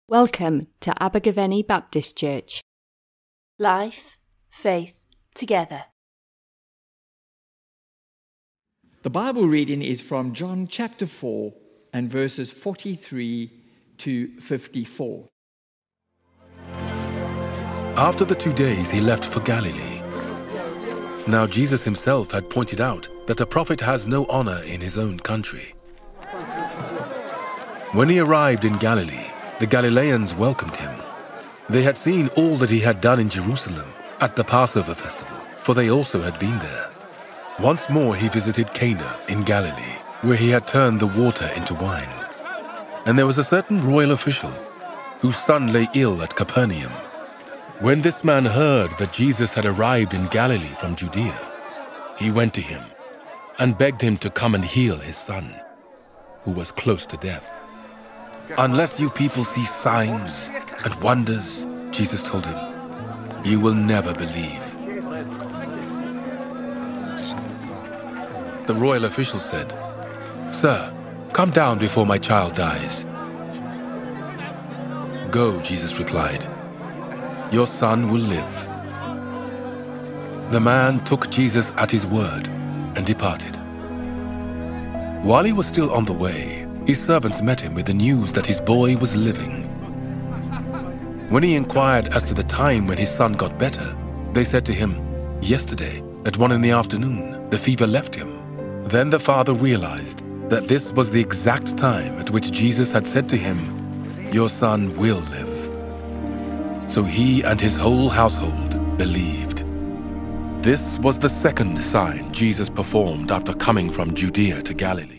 Welcome to Abergavenny Baptist Church. Life, faith, together. The Bible reading is from John chapter 4 and verses 43 to 54. After the 2 days, he left for Galilee. Now Jesus himself had pointed out that a prophet has no honor in his own country. When he arrived in Galilee, the Galileans welcomed him. They had seen all that he had done in Jerusalem at the Passover festival, for they also had been there. Once more he visited Cana in Galilee, where he had turned the water into wine. And there was a certain royal official, whose son lay ill at Capernaum. When this man heard that Jesus had arrived in Galilee from Judea, he went to him and begged him to come and heal his son, who was close to death. "Unless you people see signs and wonders," Jesus told him, "you will never believe." The royal official said, "Sir, come down before my child dies." "Go," Jesus replied. "Your son will live." The man took Jesus at his word and departed. While he was still on the way, his servants met him with the news that his boy was living. When he inquired as to the time when his son got better, they said to him, "Yesterday, at 1 PM, the fever left him." Then the father realized that this was the exact time at which Jesus had said to him, "Your son will live." So he and his whole household believed. This was the second sign Jesus performed after coming from Judea to Galilee.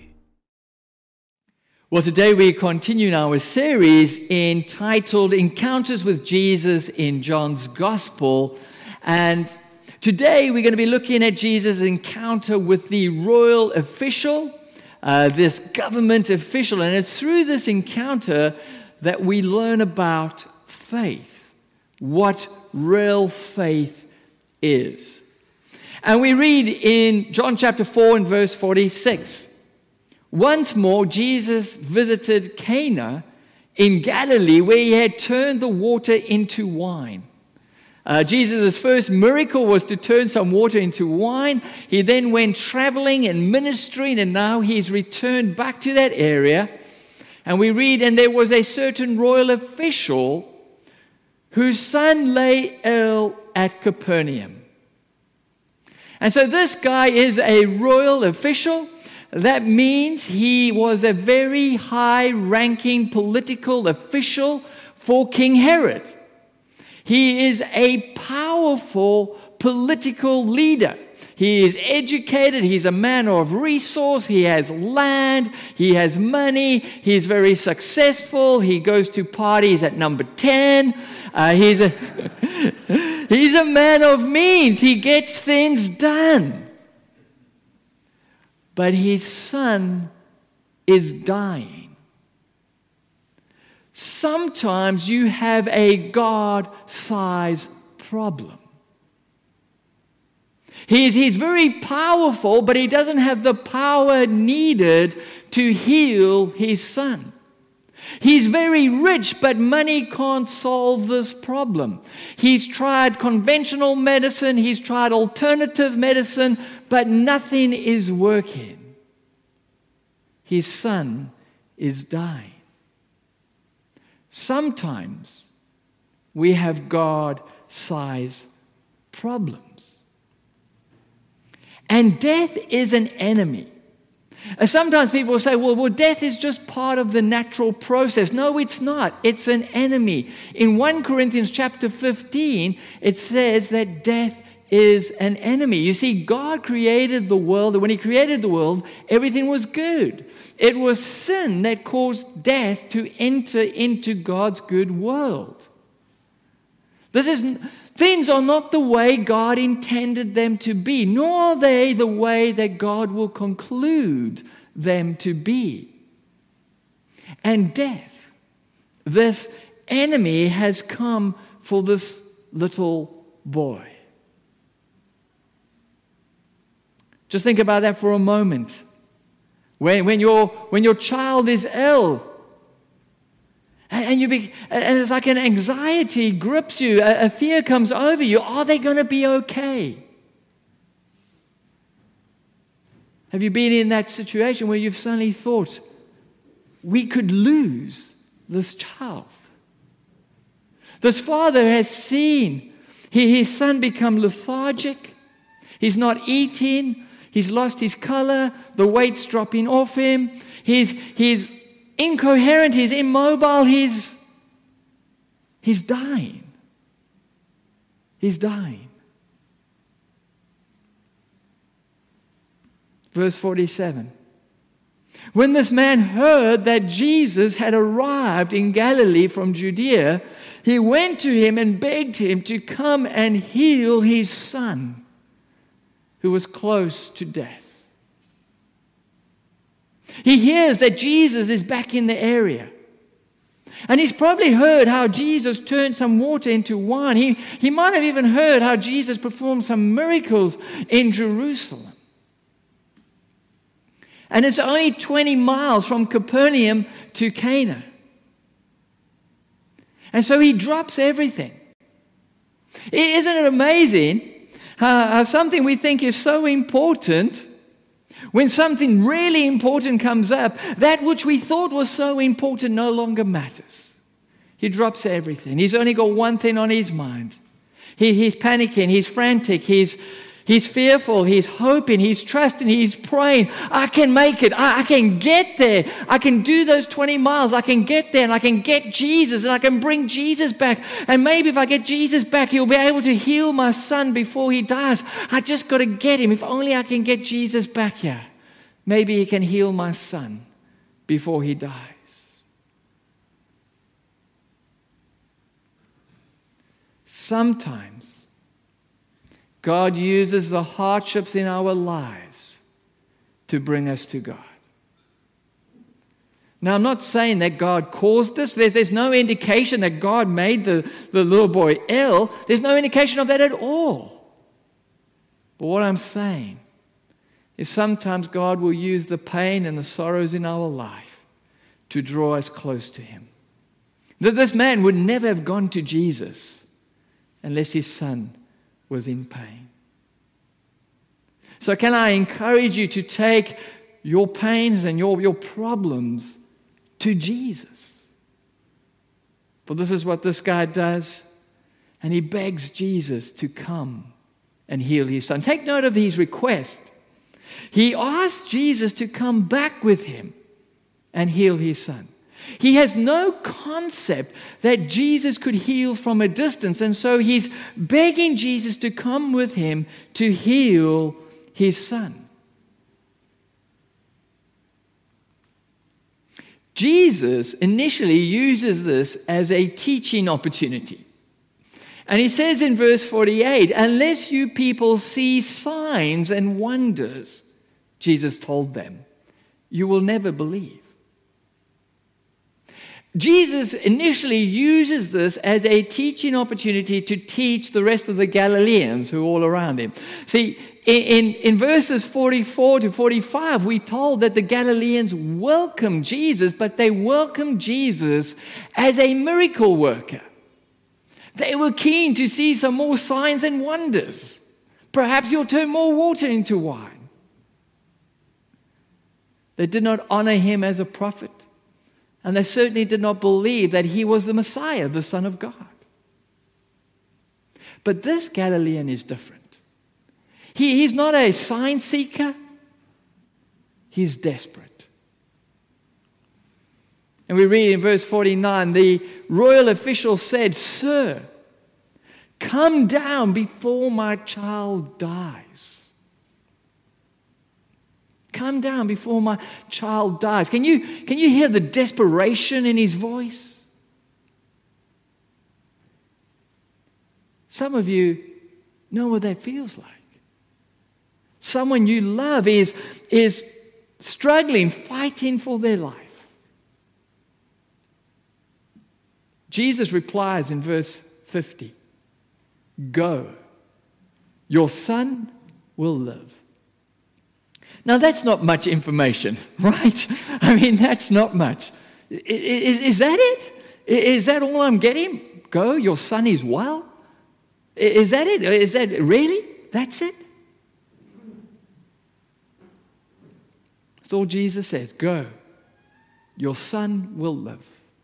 Well, today we continue our series entitled Encounters with Jesus in John's Gospel. And today we're going to be looking at Jesus' encounter with the royal official, this government official. And it's through this encounter that we learn about faith, what real faith is. And we read in John chapter 4 and verse 46. Once more, Jesus visited Cana in Galilee, where he had turned the water into wine. Jesus' first miracle was to turn some water into wine. He then went traveling and ministering, and now he's returned back to that area. And we read, and there was a certain royal official whose son lay ill at Capernaum. And so this guy is a royal official. That means he was a very high-ranking political official for King Herod. He is a powerful political leader. He is educated. He's a man of resource. He has land. He has money. He's very successful. He goes to parties at number 10. He's a man of means. He gets things done. But his son is dying. Sometimes you have a God-sized problem. He's very powerful, but he doesn't have the power needed to heal his son. He's very rich, but money can't solve this problem. He's tried conventional medicine, he's tried alternative medicine, but nothing is working. His son is dying. Sometimes we have God-sized problems. And death is an enemy. Sometimes people say, well, death is just part of the natural process. No, it's not. It's an enemy. In 1 Corinthians chapter 15, it says that death is an enemy. You see, God created the world, and when He created the world, everything was good. It was sin that caused death to enter into God's good world. Things are not the way God intended them to be, nor are they the way that God will conclude them to be. And death, this enemy, has come for this little boy. Just think about that for a moment. When your child is ill, And it's like an anxiety grips you, a fear comes over you. Are they going to be okay? Have you been in that situation where you've suddenly thought, we could lose this child? This father has seen his son become lethargic. He's not eating. He's lost his color. The weight's dropping off him. He's incoherent. He's immobile. He's dying. He's dying. Verse 47. When this man heard that Jesus had arrived in Galilee from Judea, he went to him and begged him to come and heal his son, who was close to death. He hears that Jesus is back in the area. And he's probably heard how Jesus turned some water into wine. He might have even heard how Jesus performed some miracles in Jerusalem. And it's only 20 miles from Capernaum to Cana. And so he drops everything. Isn't it amazing how something we think is so important, when something really important comes up, that which we thought was so important no longer matters. He drops everything. He's only got one thing on his mind. He's panicking, he's frantic, he's fearful, he's hoping, he's trusting, he's praying. I can make it. I can get there. I can do those 20 miles. I can get there and I can get Jesus and I can bring Jesus back. And maybe if I get Jesus back, he'll be able to heal my son before he dies. I just got to get him. If only I can get Jesus back here. Maybe he can heal my son before he dies. Sometimes God uses the hardships in our lives to bring us to God. Now, I'm not saying that God caused this. There's no indication that God made the little boy ill. There's no indication of that at all. But what I'm saying is sometimes God will use the pain and the sorrows in our life to draw us close to Him. That this man would never have gone to Jesus unless his son was in pain. So can I encourage you to take your pains and your problems to Jesus? For this is what this guy does. And he begs Jesus to come and heal his son. Take note of his request. He asks Jesus to come back with him and heal his son. He has no concept that Jesus could heal from a distance, and so he's begging Jesus to come with him to heal his son. Jesus initially uses this as a teaching opportunity. And he says in verse 48, unless you people see signs and wonders, Jesus told them, you will never believe. Jesus initially uses this as a teaching opportunity to teach the rest of the Galileans who are all around him. See, in verses 44 to 45, we're told that the Galileans welcomed Jesus, but they welcomed Jesus as a miracle worker. They were keen to see some more signs and wonders. Perhaps he'll turn more water into wine. They did not honor him as a prophet. And they certainly did not believe that he was the Messiah, the Son of God. But this Galilean is different. He's not a sign seeker. He's desperate. And we read in verse 49, the royal official said, Sir, come down before my child dies. Come down before my child dies. Can you hear the desperation in his voice? Some of you know what that feels like. Someone you love is struggling, fighting for their life. Jesus replies in verse 50, Go, your son will live. Now, that's not much information, right? I mean, that's not much. Is that it? Is that all I'm getting? Go, your son is well? Is that it? Is that really? That's it? That's all Jesus says. Go, your son will live.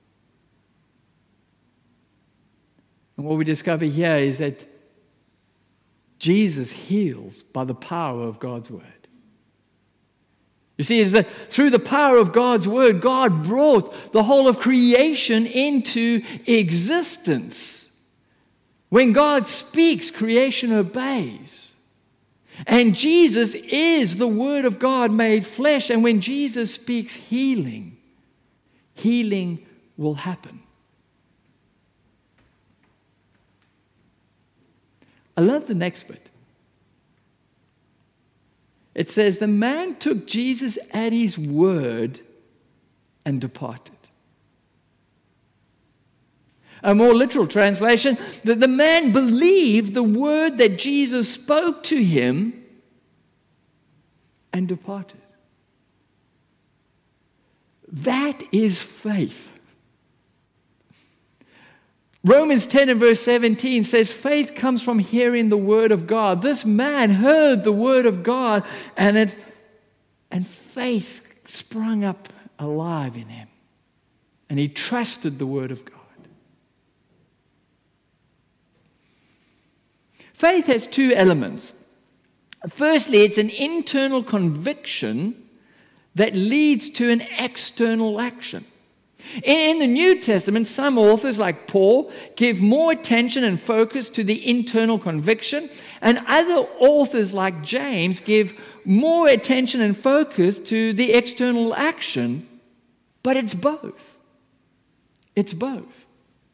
And what we discover here is that Jesus heals by the power of God's word. You see, it's that through the power of God's word, God brought the whole of creation into existence. When God speaks, creation obeys. And Jesus is the word of God made flesh. And when Jesus speaks healing, healing will happen. I love the next bit. It says, the man took Jesus at his word and departed. A more literal translation, that the man believed the word that Jesus spoke to him and departed. That is faith. Romans 10 and verse 17 says, faith comes from hearing the word of God. This man heard the word of God, and faith sprung up alive in him. And he trusted the word of God. Faith has two elements. Firstly, it's an internal conviction that leads to an external action. In the New Testament, some authors, like Paul, give more attention and focus to the internal conviction, and other authors, like James, give more attention and focus to the external action, but it's both. It's both.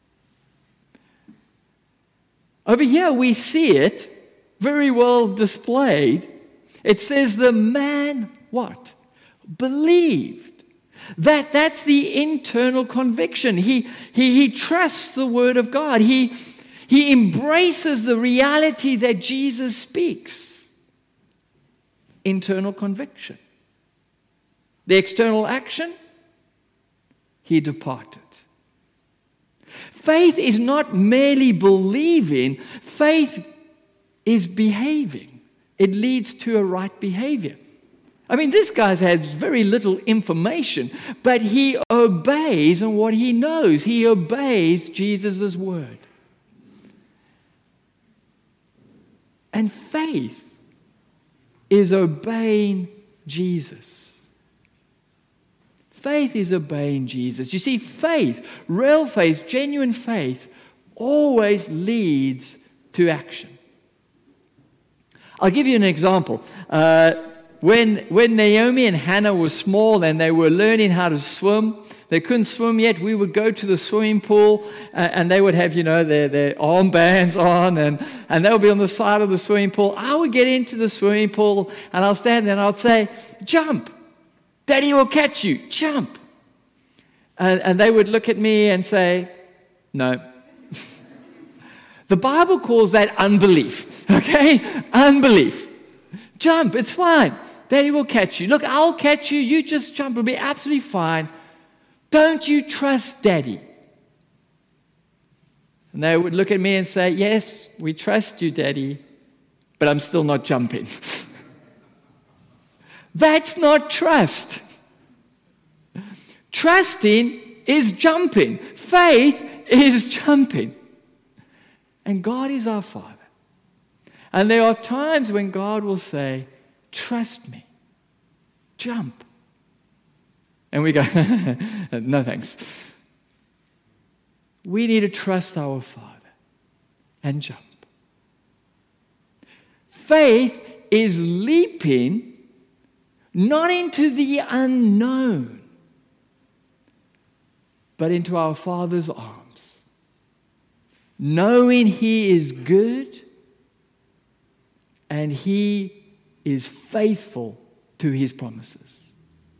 Over here, we see it very well displayed. It says the man, what? Believed. That's the internal conviction. He trusts the word of God. He embraces the reality that Jesus speaks. Internal conviction. The external action, he departed. Faith is not merely believing. Faith is behaving. It leads to a right behavior. I mean, this guy has very little information, but he obeys on what he knows. He obeys Jesus' word. And faith is obeying Jesus. Faith is obeying Jesus. You see, faith, real faith, genuine faith, always leads to action. I'll give you an example. When Naomi and Hannah were small and they were learning how to swim, they couldn't swim yet, we would go to the swimming pool and they would have, their armbands on and they would be on the side of the swimming pool. I would get into the swimming pool and I'll stand there and I'll say, jump. Daddy will catch you. Jump. And they would look at me and say, no. The Bible calls that unbelief, okay? Unbelief. Jump, it's fine. Daddy will catch you. Look, I'll catch you. You just jump. It'll be absolutely fine. Don't you trust Daddy? And they would look at me and say, yes, we trust you, Daddy, but I'm still not jumping. That's not trust. Trusting is jumping. Faith is jumping. And God is our Father. And there are times when God will say, trust me, jump. And we go, no thanks. We need to trust our Father and jump. Faith is leaping not into the unknown, but into our Father's arms, knowing He is good and He is faithful to His promises.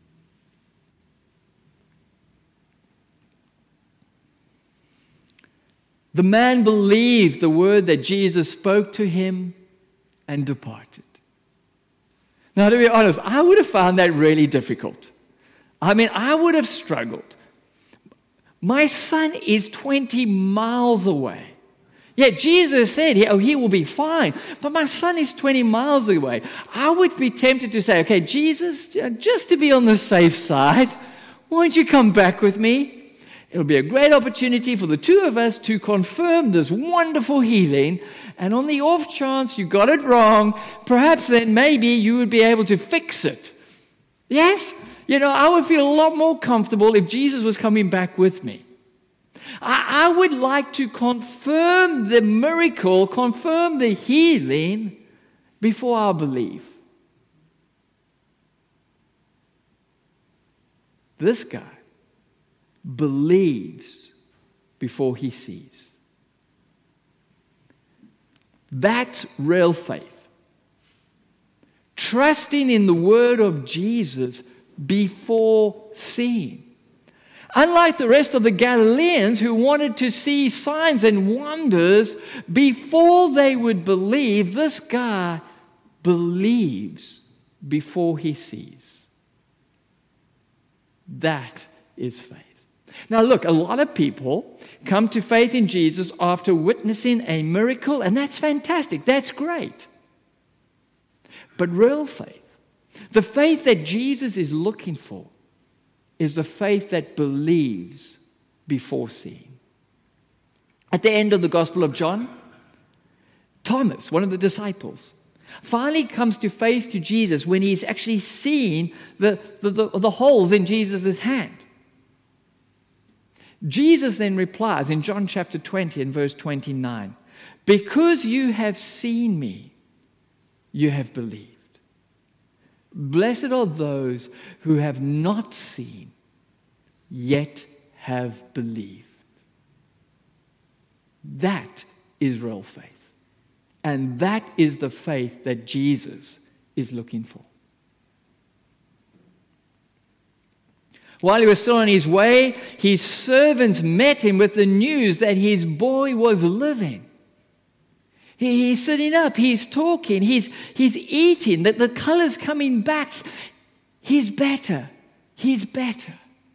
The man believed the word that Jesus spoke to him and departed. Now, to be honest, I would have found that really difficult. I mean, I would have struggled. My son is 20 miles away. Yeah, Jesus said, he will be fine, but my son is 20 miles away. I would be tempted to say, okay, Jesus, just to be on the safe side, won't you come back with me? It'll be a great opportunity for the two of us to confirm this wonderful healing, and on the off chance you got it wrong, perhaps then maybe you would be able to fix it. Yes? I would feel a lot more comfortable if Jesus was coming back with me. I would like to confirm the miracle, confirm the healing before I believe. This guy believes before he sees. That's real faith. Trusting in the word of Jesus before seeing. Unlike the rest of the Galileans who wanted to see signs and wonders before they would believe, this guy believes before he sees. That is faith. Now look, a lot of people come to faith in Jesus after witnessing a miracle, and that's fantastic. That's great. But real faith, the faith that Jesus is looking for, is the faith that believes before seeing. At the end of the Gospel of John, Thomas, one of the disciples, finally comes to faith to Jesus when he's actually seen the holes in Jesus' hand. Jesus then replies in John chapter 20 and verse 29, "Because you have seen me, you have believed. Blessed are those who have not seen, yet have believed." That is real faith. And that is the faith that Jesus is looking for. While he was still on his way, his servants met him with the news that his boy was living. He's sitting up, he's talking, he's eating, that the color's coming back. He's better. He's better.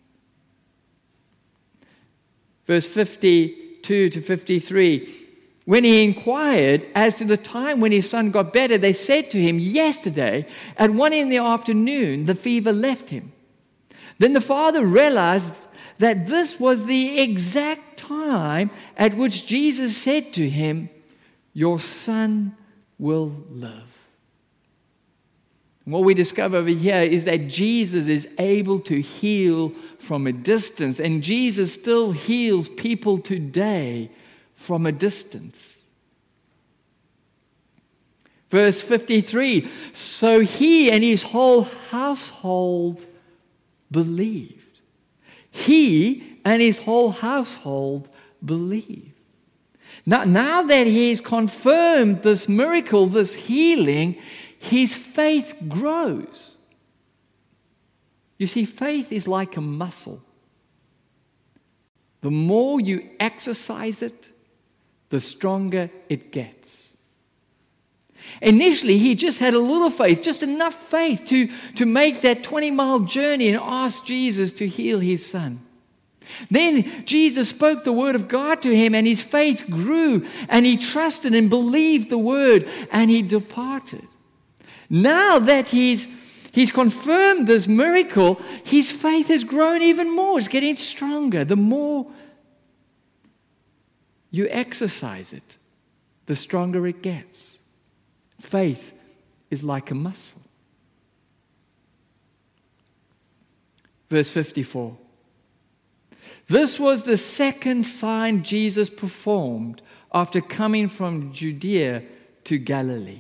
Verse 52 to 53, when he inquired as to the time when his son got better, they said to him, "Yesterday, at 1 PM, the fever left him." Then the father realized that this was the exact time at which Jesus said to him, "Your son will live." And what we discover over here is that Jesus is able to heal from a distance, and Jesus still heals people today from a distance. Verse 53, so he and his whole household believed. He and his whole household believed. Now that he's confirmed this miracle, this healing, his faith grows. You see, faith is like a muscle. The more you exercise it, the stronger it gets. Initially, he just had a little faith, just enough faith to make that 20-mile journey and ask Jesus to heal his son. Then Jesus spoke the word of God to him, and his faith grew, and he trusted and believed the word, and he departed. Now that he's confirmed this miracle, his faith has grown even more. It's getting stronger. The more you exercise it, the stronger it gets. Faith is like a muscle. Verse 54. This was the second sign Jesus performed after coming from Judea to Galilee.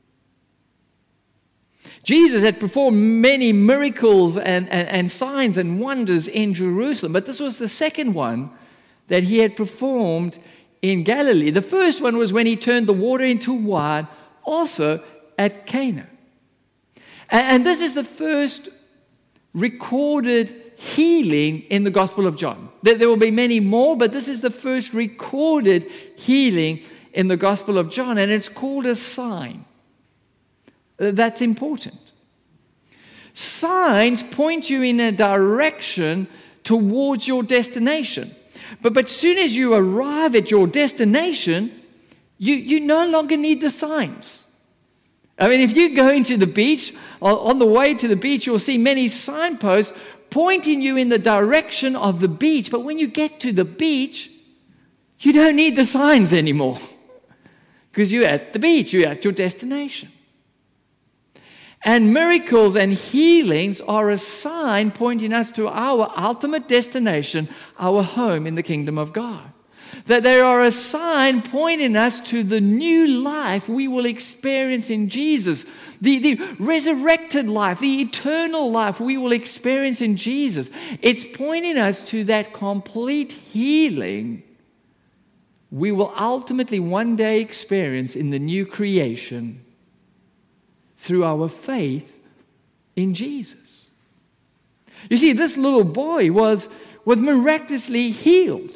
Jesus had performed many miracles and signs and wonders in Jerusalem, but this was the second one that he had performed in Galilee. The first one was when he turned the water into wine, also at Cana. And this is the first recorded healing in the Gospel of John. There will be many more, but this is the first recorded healing in the Gospel of John, and it's called a sign. That's important. Signs point you in a direction towards your destination. But as soon as you arrive at your destination, you no longer need the signs. I mean, if you go into the beach, on the way to the beach, you'll see many signposts pointing you in the direction of the beach. But when you get to the beach, you don't need the signs anymore because you're at the beach, you're at your destination. And miracles and healings are a sign pointing us to our ultimate destination, our home in the kingdom of God. That they are a sign pointing us to the new life we will experience in Jesus, the resurrected life, the eternal life we will experience in Jesus. It's pointing us to that complete healing we will ultimately one day experience in the new creation through our faith in Jesus. You see, this little boy was miraculously healed.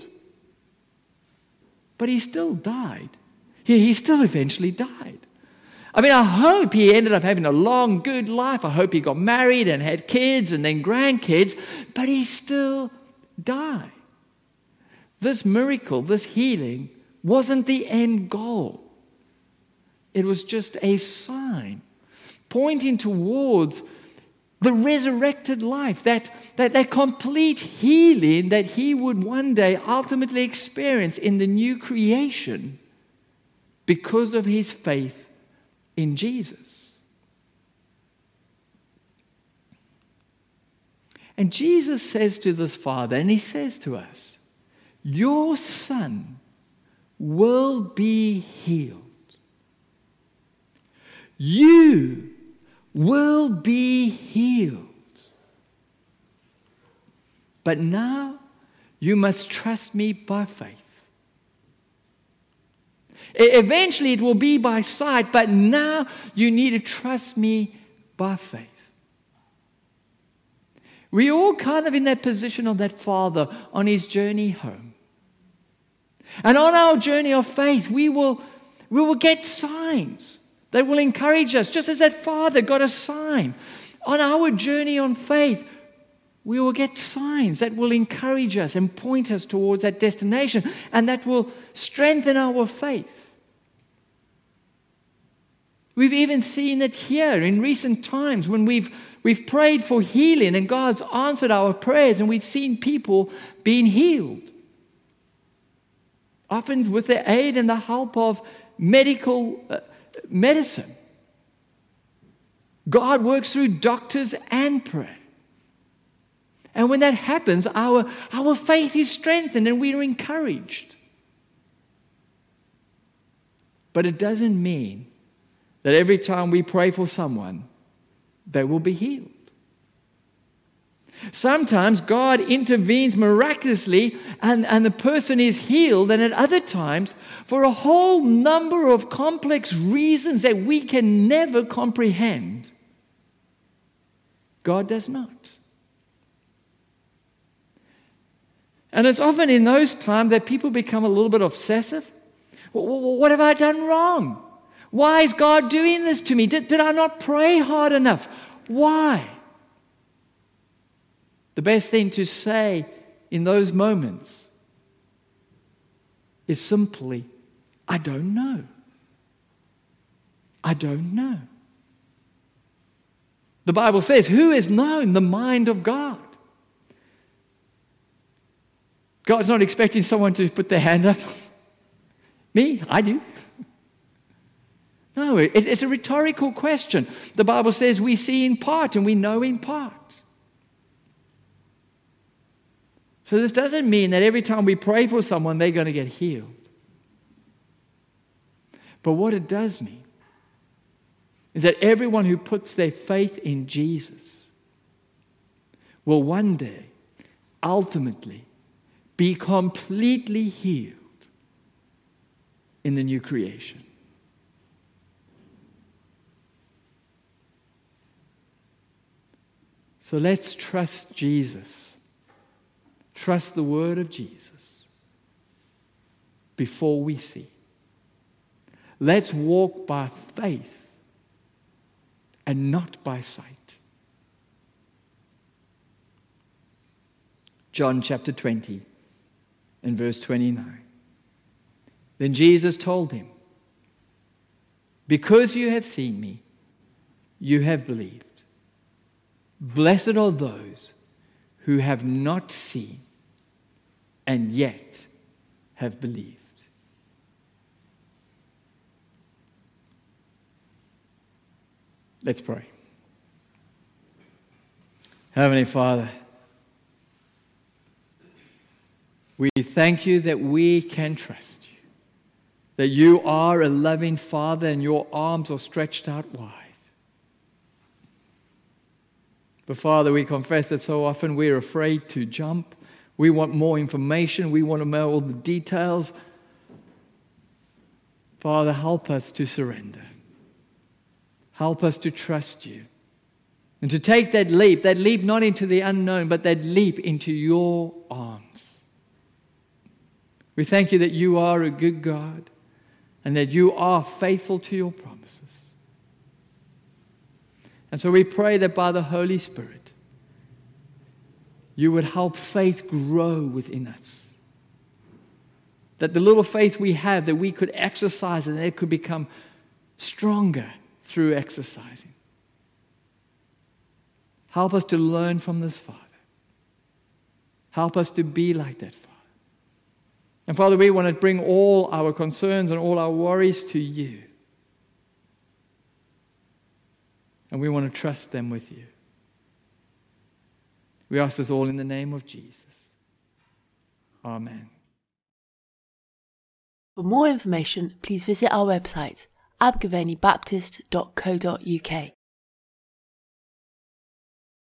But he still died. He still eventually died. I mean, I hope he ended up having a long, good life. I hope he got married and had kids and then grandkids. But he still died. This miracle, this healing, wasn't the end goal. It was just a sign pointing towards the resurrected life, that complete healing that he would one day ultimately experience in the new creation because of his faith in Jesus. And Jesus says to this father, and he says to us, your son will be healed. You will be healed. But now you must trust me by faith. Eventually it will be by sight, but now you need to trust me by faith. We're all kind of in that position of that father on his journey home. And on our journey of faith, we will get signs that will encourage us, just as that father got a sign. On our journey on faith, we will get signs that will encourage us and point us towards that destination, and that will strengthen our faith. We've even seen it here in recent times when we've prayed for healing and God's answered our prayers, and we've seen people being healed. Often with the aid and the help of medicine. God works through doctors and prayer. And when that happens, our faith is strengthened and we are encouraged. But it doesn't mean that every time we pray for someone, they will be healed. Sometimes God intervenes miraculously and the person is healed, and at other times, for a whole number of complex reasons that we can never comprehend, God does not. And it's often in those times that people become a little bit obsessive. What have I done wrong? Why is God doing this to me? Did I not pray hard enough? Why? The best thing to say in those moments is simply, I don't know. I don't know. The Bible says, who has known the mind of God? God's not expecting someone to put their hand up. Me? I do. No, it's a rhetorical question. The Bible says we see in part and we know in part. So this doesn't mean that every time we pray for someone, they're going to get healed. But what it does mean is that everyone who puts their faith in Jesus will one day, ultimately, be completely healed in the new creation. So let's trust Jesus. Trust the word of Jesus before we see. Let's walk by faith and not by sight. John chapter 20 and verse 29. Then Jesus told him, "Because you have seen me, you have believed. Blessed are those who have not seen and yet have believed." Let's pray. Heavenly Father, we thank you that we can trust you, that you are a loving Father and your arms are stretched out wide. But Father, we confess that so often we're afraid to jump. We want more information. We want to know all the details. Father, help us to surrender. Help us to trust you and to take that leap not into the unknown, but that leap into your arms. We thank you that you are a good God and that you are faithful to your promises. And so we pray that by the Holy Spirit, you would help faith grow within us. That the little faith we have, that we could exercise and it could become stronger through exercising. Help us to learn from this Father. Help us to be like that Father. And Father, we want to bring all our concerns and all our worries to you. And we want to trust them with you. We ask this all in the name of Jesus. Amen. For more information, please visit our website, abergavenybaptist.co.uk.